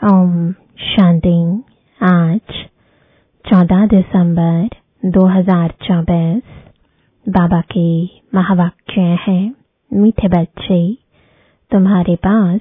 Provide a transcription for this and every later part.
ओम शांति। आज 14 दिसंबर 2024 बाबा के महावाक्य हैं। मीठे बच्चे, तुम्हारे पास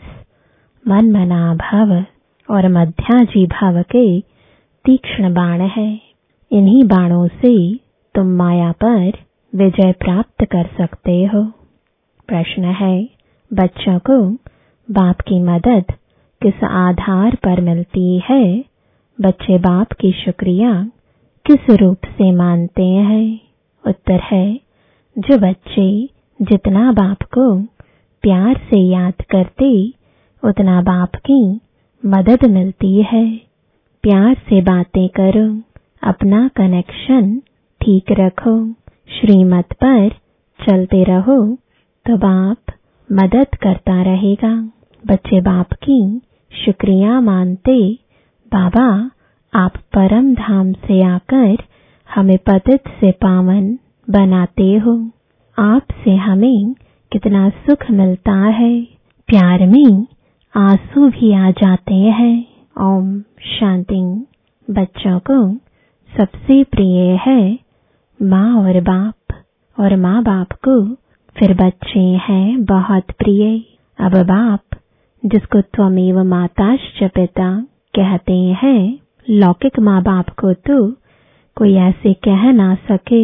मन मना भाव और मध्याजी भाव के तीक्ष्ण बाण है। इन्हीं बाणों से तुम माया पर विजय प्राप्त कर सकते हो। प्रश्न है, बच्चों को बाप की मदद किस आधार पर मिलती है? बच्चे बाप की शुक्रिया किस रूप से मानते हैं? उत्तर है, जो बच्चे जितना बाप को प्यार से याद करते उतना बाप की मदद मिलती है। प्यार से बातें करो, अपना कनेक्शन ठीक रखो, श्रीमत पर चलते रहो तो बाप मदद करता रहेगा। बच्चे बाप की शुक्रिया मानते, बाबा आप परम धाम से आकर हमें पतित से पावन बनाते हो। आपसे हमें कितना सुख मिलता है। प्यार में आंसू भी आ जाते हैं। ओम शांति। बच्चों को सबसे प्रिय है माँ और बाप, और माँ बाप को फिर बच्चे हैं बहुत प्रिय। अब बाप जिसको त्वमेव माताश्च पिता कहते हैं, लौकिक माँ बाप को तो कोई ऐसे कह ना सके।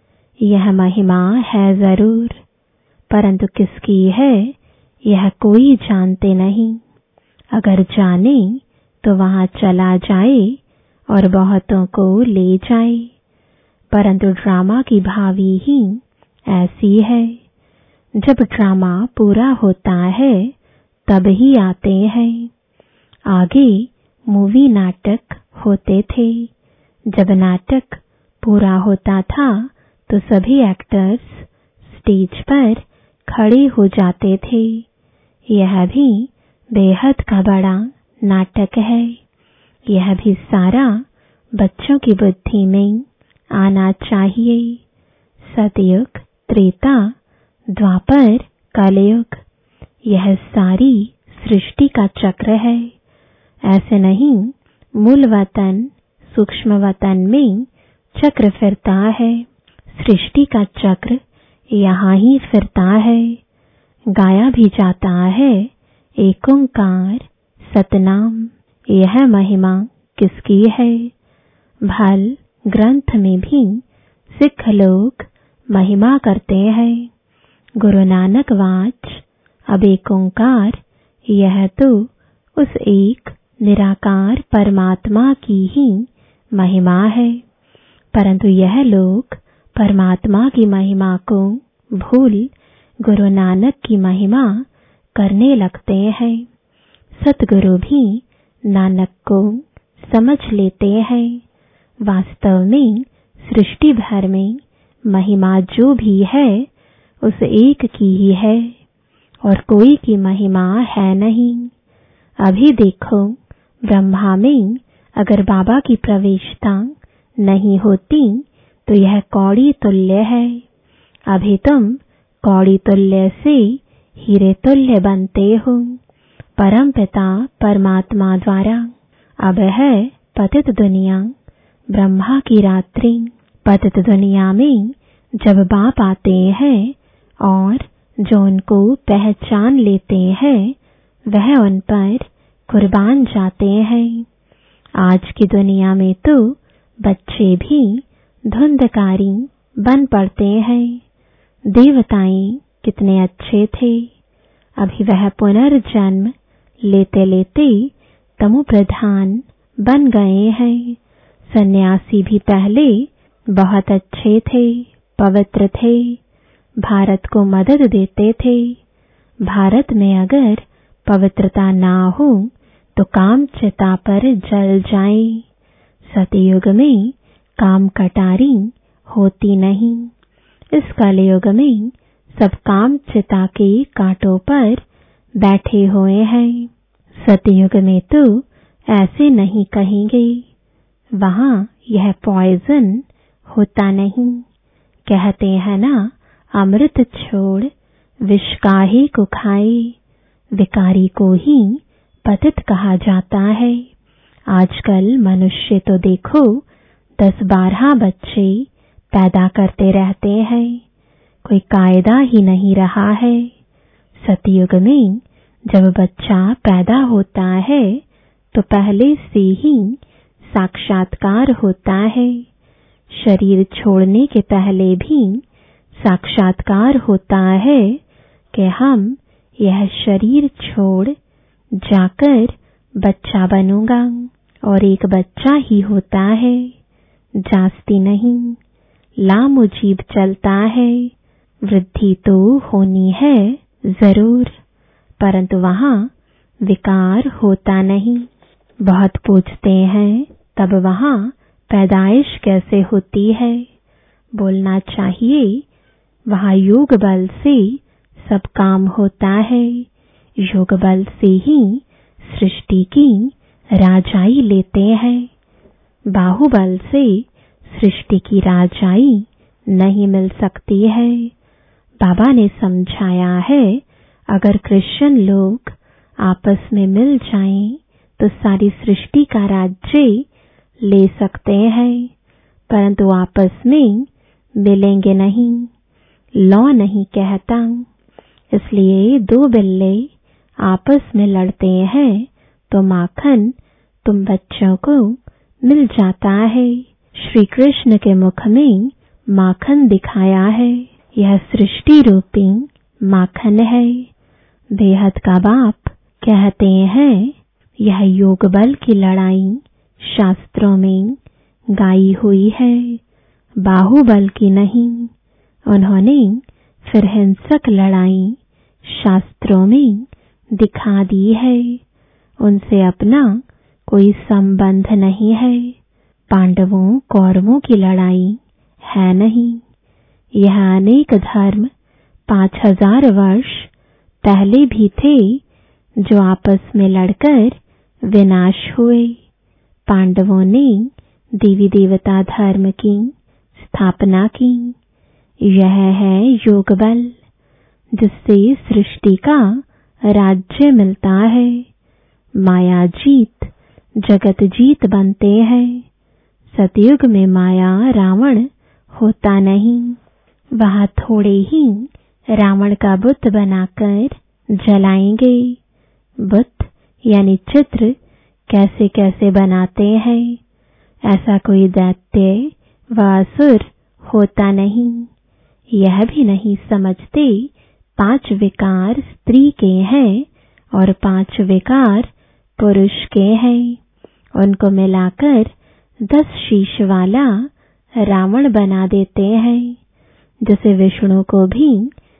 यह महिमा है जरूर, परंतु किसकी है यह कोई जानते नहीं। अगर जाने तो वहां चला जाए और बहुतों को ले जाए, परंतु ड्रामा की भावी ही ऐसी है। जब ड्रामा पूरा होता है तब ही आते हैं। आगे मूवी नाटक होते थे। जब नाटक पूरा होता था तो सभी एक्टर्स स्टेज पर खड़े हो जाते थे। यह भी बेहद का बड़ा नाटक है। यह भी सारा बच्चों की बुद्धि में आना चाहिए। सतयुग, त्रेता, द्वापर, कलयुग, यह सारी सृष्टि का चक्र है। ऐसे नहीं मूल वतन सूक्ष्म वतन में चक्र फिरता है। सृष्टि का चक्र यहाँ ही फिरता है। गाया भी जाता है एक ओंकार सतनाम। यह महिमा किसकी है? भल ग्रंथ में भी सिख लोग महिमा करते हैं। गुरु नानक वाच अब एक ओंकार, यह तो उस एक निराकार परमात्मा की ही महिमा है। परंतु यह लोग परमात्मा की महिमा को भूल गुरु नानक की महिमा करने लगते हैं। सतगुरु भी नानक को समझ लेते हैं। वास्तव में सृष्टि भर में महिमा जो भी है उस एक की ही है और कोई की महिमा है नहीं। अभी देखो, ब्रह्मा में अगर बाबा की प्रवेशता नहीं होती तो यह कौड़ी तुल्य है। अभी तुम कौड़ी तुल्य से हीरे तुल्य बनते हो परम पिता परमात्मा द्वारा। अब है पतित दुनिया, ब्रह्मा की रात्रि। पतित दुनिया में जब बाप आते हैं और जो उनको पहचान लेते हैं वह उन पर कुर्बान जाते हैं। आज की दुनिया में तो बच्चे भी धुंधकारी बन पड़ते हैं। देवताएं कितने अच्छे थे, अभी वह पुनर्जन्म लेते लेते तमो प्रधान बन गए हैं। सन्यासी भी पहले बहुत अच्छे थे, पवित्र थे, भारत को मदद देते थे। भारत में अगर पवित्रता ना हो तो काम चिता पर जल जाए। सतयुग में काम कटारी होती नहीं। इस कलयुग में सब काम चिता के कांटों पर बैठे हुए हैं। सतयुग में तो ऐसे नहीं कहेंगे, वहां यह पॉइजन होता नहीं। कहते हैं ना, अमृत छोड़ विष काहे को खाए। विकारी को ही पतित कहा जाता है। आजकल मनुष्य तो देखो 10-12 बच्चे पैदा करते रहते हैं, कोई कायदा ही नहीं रहा है। सतयुग में जब बच्चा पैदा होता है तो पहले से ही साक्षात्कार होता है। शरीर छोड़ने के पहले भी साक्षात्कार होता है कि हम यह शरीर छोड़ जाकर बच्चा बनूंगा, और एक बच्चा ही होता है, जास्ती नहीं, लामुजीब चलता है। वृद्धि तो होनी है जरूर, परंतु वहां विकार होता नहीं। बहुत पूछते हैं तब वहां पैदाइश कैसे होती है? बोलना चाहिए वहां योग बल से सब काम होता है। योग बल से ही सृष्टि की राजाई लेते हैं। बाहुबल से सृष्टि की राजाई नहीं मिल सकती है। बाबा ने समझाया है, अगर क्रिश्चियन लोग आपस में मिल जाएं तो सारी सृष्टि का राज्य ले सकते हैं, परंतु आपस में मिलेंगे नहीं। लॉ नहीं कहता। इसलिए 2 बिल्ले आपस में लड़ते हैं तो माखन तुम बच्चों को मिल जाता है। श्री कृष्ण के मुख में माखन दिखाया है। यह सृष्टि रूपी माखन है। बेहद का बाप कहते हैं, यह योग बल की लड़ाई शास्त्रों में गाई हुई है, बाहुबल की नहीं। उन्होंने फिर हिंसक लड़ाई शास्त्रों में दिखा दी है। उनसे अपना कोई संबंध नहीं है। पांडवों कौरवों की लड़ाई है नहीं। यह अनेक धर्म 5000 वर्ष पहले भी थे जो आपस में लड़कर विनाश हुए। पांडवों ने देवी देवता धर्म की स्थापना की। यह है योग बल, जिससे सृष्टि का राज्य मिलता है। माया जीत जगत जीत बनते हैं। सतयुग में माया रावण होता नहीं। वहां थोड़े ही रावण का बुत बनाकर जलाएंगे। बुत यानी चित्र कैसे कैसे बनाते हैं। ऐसा कोई दैत्य व असुर होता नहीं। यह भी नहीं समझते 5 विकार स्त्री के हैं और 5 विकार पुरुष के हैं। उनको मिलाकर 10 शीश वाला रावण बना देते हैं। जैसे विष्णु को भी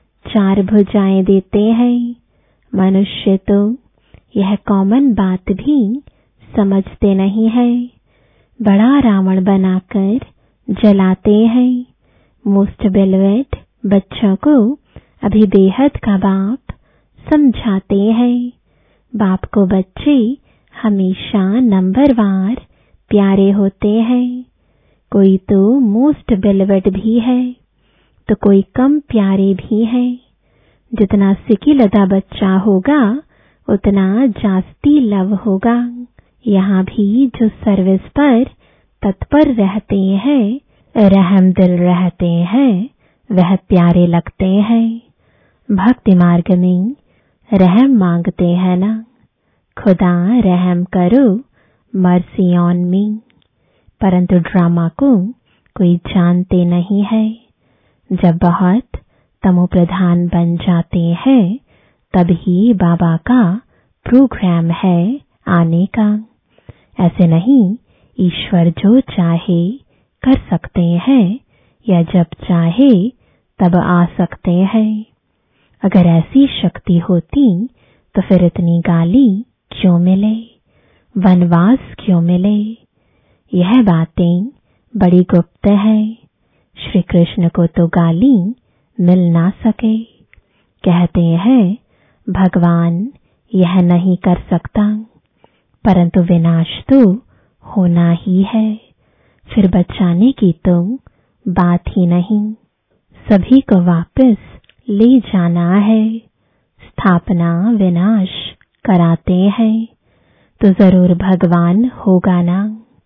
4 भुजाएं देते हैं। मनुष्य तो यह कॉमन बात भी समझते नहीं है। बड़ा रावण बनाकर जलाते हैं। मोस्ट बेलवेट बच्चों को अभी बेहद का बाप समझाते हैं। बाप को बच्चे हमेशा नंबरवार प्यारे होते हैं। कोई तो मोस्ट बेलवेट भी है तो कोई कम प्यारे भी हैं। जितना सिकिलदा बच्चा होगा उतना जास्ती लव होगा। यहाँ भी जो सर्विस पर तत्पर रहते हैं, रहम दिल रहते हैं, वह प्यारे लगते हैं। भक्ति मार्ग में रहम मांगते हैं ना, खुदा रहम करो मर्सी ऑन मी। परंतु ड्रामा को कोई जानते नहीं है। जब बहुत तमो प्रधान बन जाते हैं तभी बाबा का प्रोग्राम है आने का। ऐसे नहीं ईश्वर जो चाहे कर सकते हैं या जब चाहे तब आ सकते हैं। अगर ऐसी शक्ति होती तो फिर इतनी गाली क्यों मिले, वनवास क्यों मिले? यह बातें बड़ी गुप्त है। श्री कृष्ण को तो गाली मिल ना सके। कहते हैं भगवान यह नहीं कर सकता, परंतु विनाश तो होना ही है। फिर बचाने की तो बात ही नहीं। सभी को वापस ले जाना है। स्थापना विनाश कराते हैं। तो जरूर भगवान होगा ना।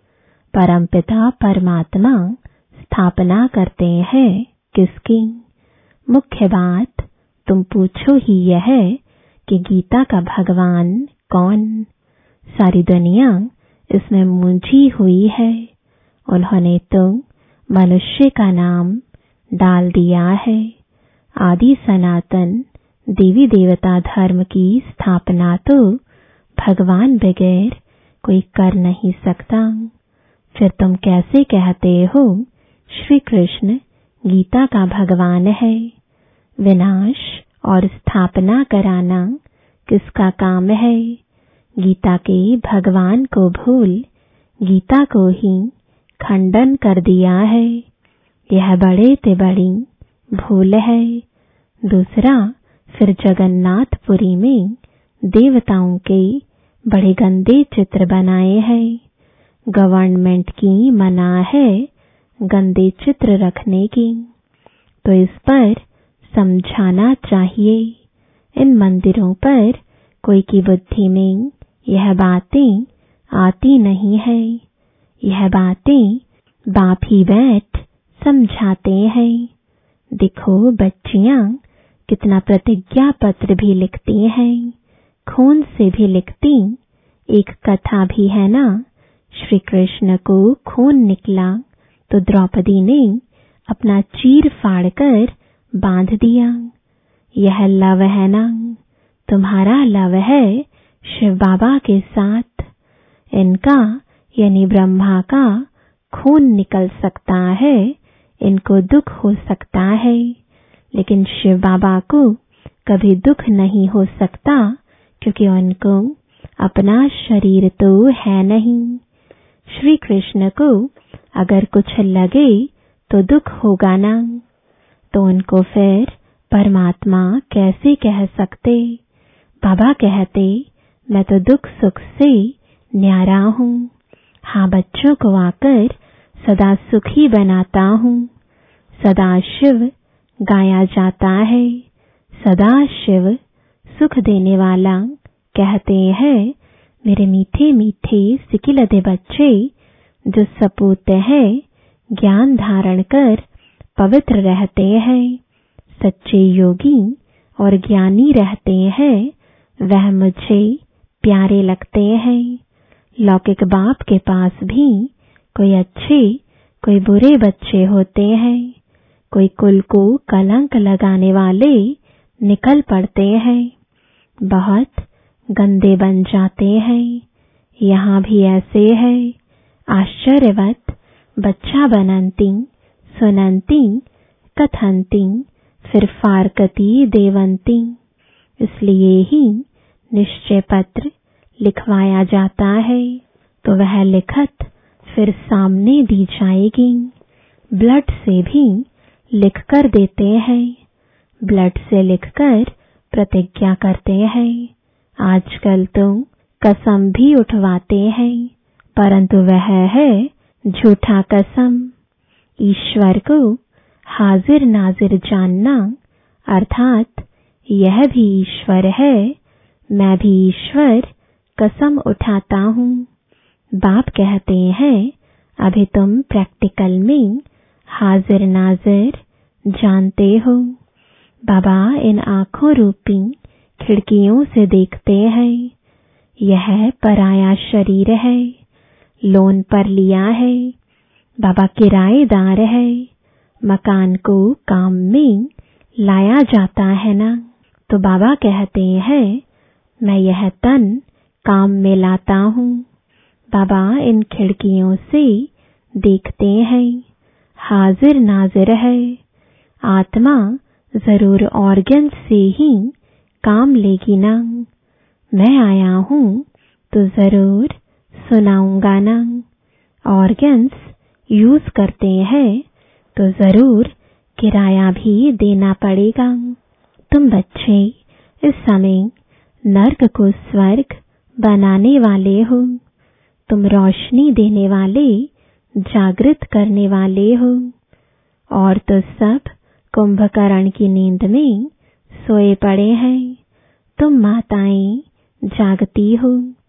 परमपिता परमात्मा स्थापना करते हैं किसकी? मुख्य बात तुम पूछो ही यह कि गीता का भगवान कौन? सारी दुनिया इसमें मूंझी हुई है। उन्होंने तो मनुष्य का नाम डाल दिया है। आदि सनातन देवी देवता धर्म की स्थापना तो भगवान बगैर कोई कर नहीं सकता। फिर तुम कैसे कहते हो श्री कृष्ण गीता का भगवान है? विनाश और स्थापना कराना किसका काम है? गीता के भगवान को भूल गीता को ही खंडन कर दिया है। यह बड़े ते बड़ी भूल है। दूसरा, फिर जगन्नाथपुरी में देवताओं के बड़े गंदे चित्र बनाए हैं। गवर्नमेंट की मना है गंदे चित्र रखने की, तो इस पर समझाना चाहिए। इन मंदिरों पर कोई की बुद्धि में यह बातें आती नहीं है। यह बातें बाप ही बैठ समझाते हैं। देखो बच्चियां कितना प्रतिज्ञा पत्र भी लिखती हैं, खून से भी लिखती। एक कथा भी है ना, श्री कृष्ण को खून निकला तो द्रौपदी ने अपना चीर फाड़ कर बांध दिया। यह लव है ना, तुम्हारा लव है शिव बाबा के साथ। इनका यानी ब्रह्मा का खून निकल सकता है, इनको दुख हो सकता है, लेकिन शिव बाबा को कभी दुख नहीं हो सकता, क्योंकि उनको अपना शरीर तो है नहीं। श्री कृष्ण को अगर कुछ लगे तो दुख होगा ना, तो उनको फिर परमात्मा कैसे कह सकते? बाबा कहते मैं तो दुख सुख से न्यारा हूँ। हाँ, बच्चों को आकर सदा सुखी बनाता हूँ। सदा शिव गाया जाता है। सदा शिव सुख देने वाला कहते हैं मेरे मीठे मीठे सिकिलते बच्चे जो सपूत है ज्ञान धारण कर पवित्र रहते हैं, सच्चे योगी और ज्ञानी रहते हैं, वह मुझे प्यारे लगते हैं। लौकिक बाप के पास भी कोई अच्छे कोई बुरे बच्चे होते हैं। कोई कुल को कलंक लगाने वाले निकल पड़ते हैं, बहुत गंदे बन जाते हैं। यहाँ भी ऐसे है। आश्चर्यवत बच्चा बनंती सुनंती कथंती फिर फारकती देवंती। इसलिए ही निश्चय पत्र लिखवाया जाता है, तो वह लिखत फिर सामने दी जाएगी। ब्लड से भी लिखकर देते हैं, ब्लड से लिखकर प्रतिज्ञा करते हैं। आजकल तो कसम भी उठवाते हैं, परंतु वह है झूठा कसम। ईश्वर को हाजिर नाजिर जानना, अर्थात यह भी ईश्वर है, मैं भी ईश्वर, कसम उठाता हूँ। बाप कहते हैं अभी तुम प्रैक्टिकल में हाजिर नाजिर जानते हो। बाबा इन आंखों रूपी खिड़कियों से देखते हैं। यह पराया शरीर है, लोन पर लिया है। बाबा किराएदार है। मकान को काम में लाया जाता है ना, तो बाबा कहते हैं मैं यह तन काम में लाता हूँ। बाबा इन खिड़कियों से देखते हैं, हाजिर नाजिर है। आत्मा जरूर ऑर्गन से ही काम लेगी ना। मैं आया हूँ तो जरूर सुनाऊंगा ना। ऑर्गन्स यूज करते हैं तो जरूर किराया भी देना पड़ेगा। तुम बच्चे इस समय नर्क को स्वर्ग बनाने वाले हो। तुम रोशनी देने वाले, जागृत करने वाले हो। और तो सब कुंभकर्ण की नींद में सोए पड़े हैं। तुम माताएं जागती हो।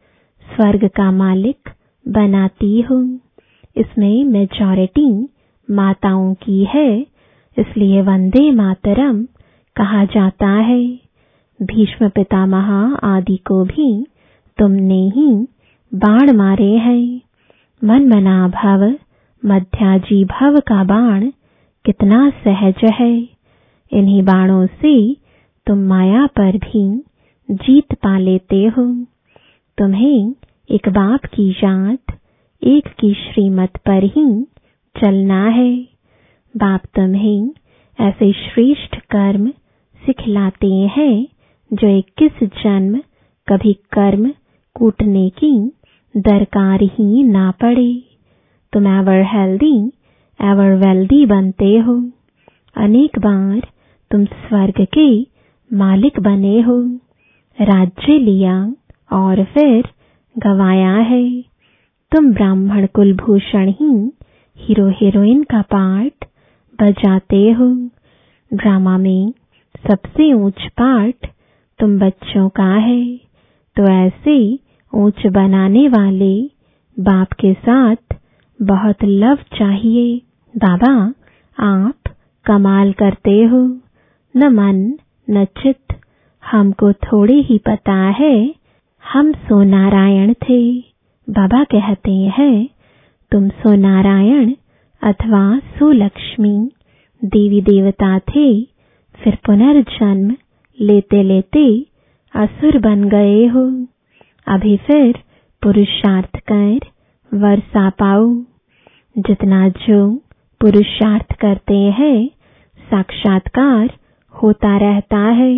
स्वर्ग का मालिक बनाती हूँ। इसमें मेजॉरिटी माताओं की है, इसलिए वंदे मातरम कहा जाता है। भीष्म पितामह आदि को भी तुमने ही बाण मारे हैं। मनमना भव मध्याजी भव का बाण कितना सहज है। इन्हीं बाणों से तुम माया पर भी जीत पा लेते हो। तुम्हें एक बाप की जात, एक की श्रीमत पर ही चलना है। बाप तुम्हें ऐसे श्रेष्ठ कर्म सिखलाते हैं जो 21 जन्म कभी कर्म कूटने की दरकार ही ना पड़े। तुम एवर हेल्दी एवर वेल्दी बनते हो। अनेक बार तुम स्वर्ग के मालिक बने हो, राज्य लिया और फिर गवाया है। तुम ब्राह्मण कुलभूषण ही हीरो हीरोइन का पार्ट बजाते हो। ड्रामा में सबसे ऊंच पार्ट तुम बच्चों का है, तो ऐसे ऊंच बनाने वाले बाप के साथ बहुत लव चाहिए। बाबा आप कमाल करते हो, न मन न चित्त। हमको थोड़ी ही पता है हम सो नारायण थे। बाबा कहते हैं तुम सो नारायण अथवा सो लक्ष्मी देवी देवता थे, फिर पुनर्जन्म लेते लेते असुर बन गए हो। अभी फिर पुरुषार्थ कर वर्षा पाओ। जितना जो पुरुषार्थ करते हैं साक्षात्कार होता रहता है।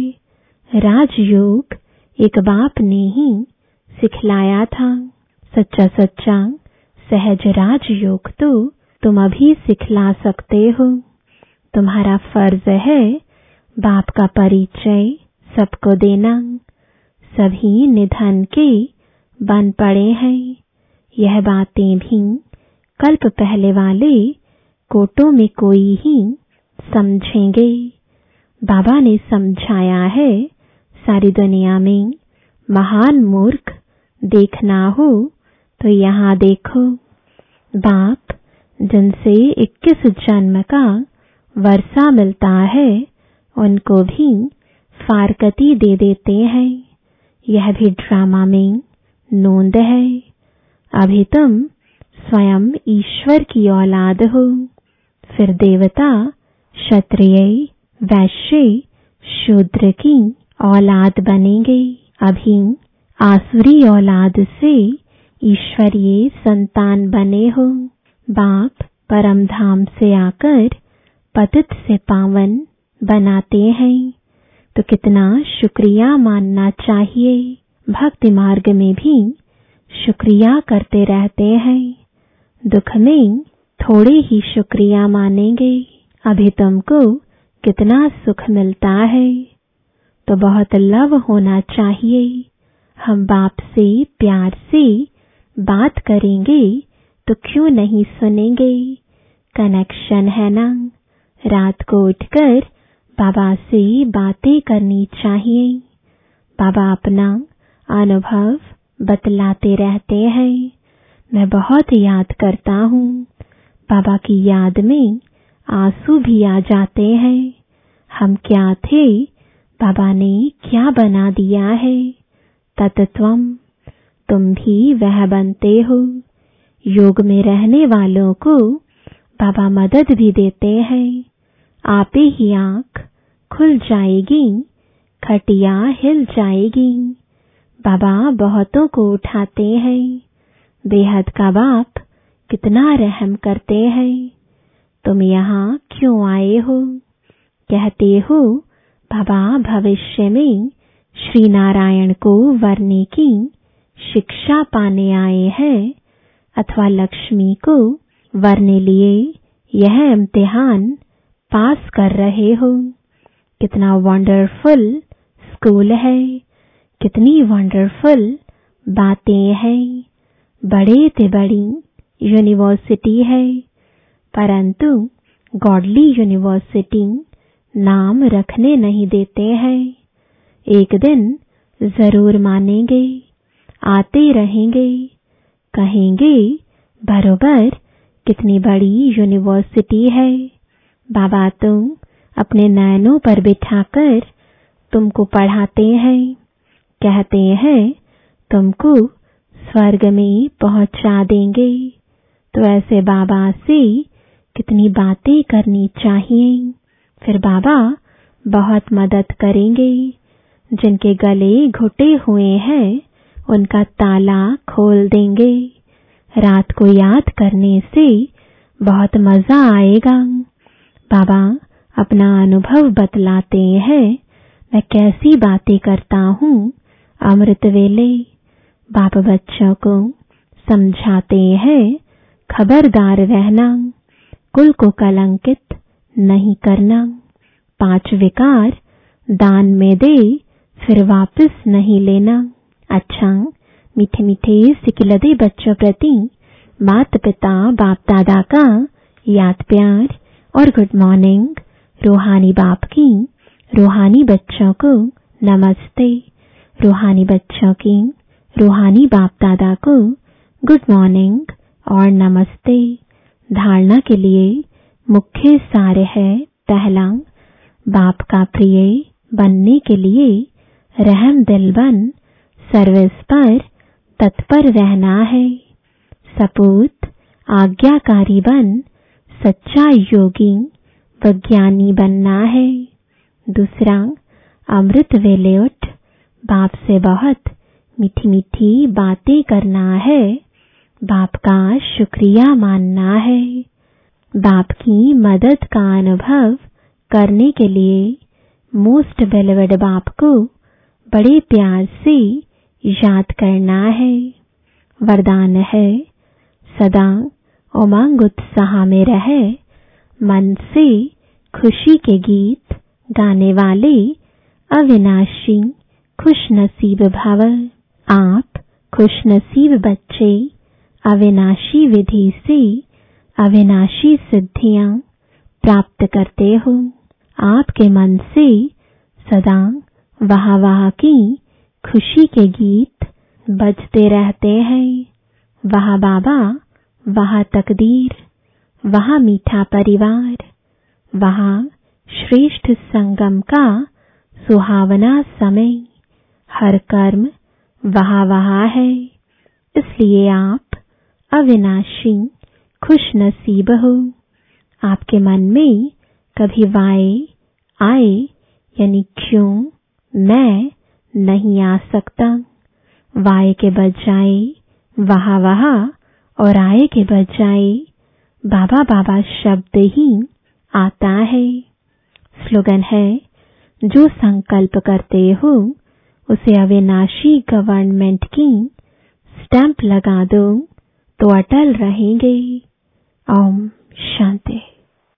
राजयोग एक बाप ने ही सिखलाया था। सच्चा सच्चा सहज राजयोग तो तुम अभी सिखला सकते हो। तुम्हारा फर्ज है बाप का परिचय सबको देना। सभी निधन के बन पड़े हैं। यह बातें भी कल्प पहले वाले कोटों में कोई ही समझेंगे। बाबा ने समझाया है सारी दुनिया में महान मूर्ख देखना हो तो यहाँ देखो। बाप जिनसे 21 जन्म का वर्षा मिलता है उनको भी फारकती दे देते हैं। यह भी ड्रामा में नोंद है। अभी तुम स्वयं ईश्वर की औलाद हो, फिर देवता, क्षत्रिय, वैश्य, शूद्र की औलाद बनेंगे। अभी आसुरी औलाद से ईश्वरीय संतान बने हो। बाप परम धाम से आकर पतित से पावन बनाते हैं, तो कितना शुक्रिया मानना चाहिए। भक्ति मार्ग में भी शुक्रिया करते रहते हैं, दुख में थोड़े ही शुक्रिया मानेंगे। अभी तुमको कितना सुख मिलता है, तो बहुत लव होना चाहिए। हम बाप से प्यार से बात करेंगे तो क्यों नहीं सुनेंगे। कनेक्शन है ना। रात को उठकर बाबा से बातें करनी चाहिए। बाबा अपना अनुभव बतलाते रहते हैं। मैं बहुत याद करता हूँ। बाबा की याद में आंसू भी आ जाते हैं। हम क्या थे, बाबा ने क्या बना दिया है। तत्त्वम, तुम भी वह बनते हो। योग में रहने वालों को बाबा मदद भी देते हैं। आपे ही आंख खुल जाएगी, खटिया हिल जाएगी। बाबा बहुतों को उठाते हैं। बेहद का बाप कितना रहम करते हैं। तुम यहाँ क्यों आए हो? कहते हो बाबा भविष्य में श्री नारायण को वरने की शिक्षा पाने आए हैं, अथवा लक्ष्मी को वरने लिए यह इम्तिहान पास कर रहे हो। कितना वंडरफुल स्कूल है, कितनी वंडरफुल बातें हैं। बड़े से बड़ी यूनिवर्सिटी है, परंतु गॉडली यूनिवर्सिटी नाम रखने नहीं देते हैं। एक दिन जरूर मानेंगे। आते रहेंगे। कहेंगे बरोबर कितनी बड़ी यूनिवर्सिटी है। बाबा तुम अपने नैनों पर बिठाकर तुमको पढ़ाते हैं। कहते हैं तुमको स्वर्ग में पहुंचा देंगे। तो ऐसे बाबा से कितनी बातें करनी चाहिए। फिर बाबा बहुत मदद करेंगे। जिनके गले घुटे हुए हैं उनका ताला खोल देंगे। रात को याद करने से बहुत मजा आएगा। बाबा अपना अनुभव बतलाते हैं। मैं कैसी बातें करता हूँ अमृत वेले। बाप बच्चों को समझाते हैं खबरदार रहना, कुल को कलंकित नहीं करना। 5 विकार दान में दे फिर वापस नहीं लेना। अच्छा मीठे मीठे सिकिलदे बच्चों प्रति माता पिता बाप दादा का याद प्यार और गुड मॉर्निंग। रूहानी बाप की रूहानी बच्चों को नमस्ते। रूहानी बच्चों की रूहानी बाप दादा को गुड मॉर्निंग और नमस्ते। धारणा के लिए मुख्य सार है। पहला, बाप का प्रिय बनने के लिए रहम दिल बन सर्विस पर तत्पर रहना है। सपूत आज्ञाकारी बन सच्चा योगी व ज्ञानी बनना है। दूसरा, अमृत वेले उठ बाप से बहुत मीठी मीठी बातें करना है। बाप का शुक्रिया मानना है। बाप की मदद का अनुभव करने के लिए मोस्ट बेलोवेड बाप को बड़े प्यार से याद करना है। वरदान है सदा उमंग उत्साह में रहे, मन से खुशी के गीत गाने वाले अविनाशी खुशनसीब भव। आप खुशनसीब बच्चे अविनाशी विधि से अविनाशी सिद्धियां प्राप्त करते हो। आपके मन से सदा वाह वाह की खुशी के गीत बजते रहते हैं। वाह बाबा, वाह तकदीर, वाह मीठा परिवार, वाह श्रेष्ठ संगम का सुहावना समय। हर कर्म वाह वाह है। इसलिए आप अविनाशी खुशनसीब हो। आपके मन में कभी वाय आए यानी क्यों मैं नहीं आ सकता। वाय के बजाय वाह वाह और आए के बजाय बाबा बाबा शब्द ही आता है। स्लोगन है जो संकल्प करते हो उसे अविनाशी गवर्नमेंट की स्टैंप लगा दो तो अटल रहेंगे। ओम शांति।